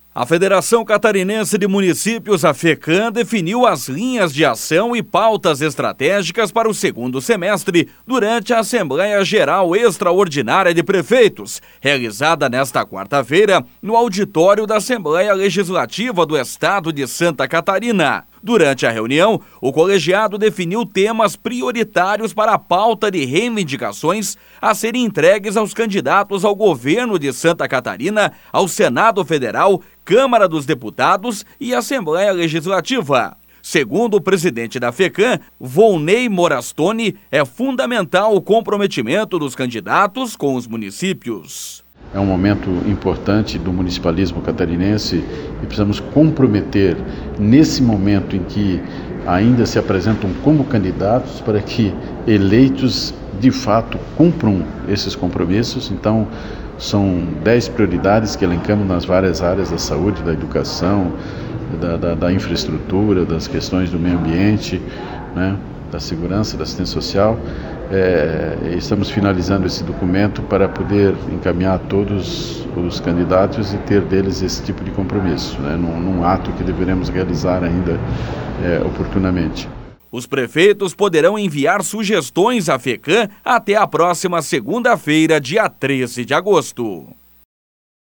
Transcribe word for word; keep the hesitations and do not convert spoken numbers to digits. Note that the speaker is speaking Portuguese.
A Federação Catarinense de Municípios, a FECAM, definiu as linhas de ação e pautas estratégicas para o segundo semestre durante a Assembleia Geral Extraordinária de Prefeitos, realizada nesta quarta-feira no auditório da Assembleia Legislativa do Estado de Santa Catarina. Durante a reunião, o colegiado definiu temas prioritários para a pauta de reivindicações a serem entregues aos candidatos ao governo de Santa Catarina, ao Senado Federal, Câmara dos Deputados e Assembleia Legislativa. Segundo o presidente da FECAM, Volney Morastoni, é fundamental o comprometimento dos candidatos com os municípios. É um momento importante do municipalismo catarinense e precisamos comprometer nesse momento em que ainda se apresentam como candidatos para que eleitos de fato cumpram esses compromissos. Então, são dez prioridades que elencamos nas várias áreas da saúde, da educação, da, da, da infraestrutura, das questões do meio ambiente, né, da segurança, da assistência social. É, estamos finalizando esse documento para poder encaminhar a todos os candidatos e ter deles esse tipo de compromisso, né, num, num ato que deveremos realizar ainda é, oportunamente. Os prefeitos poderão enviar sugestões à FECAM até a próxima segunda-feira, dia treze de agosto.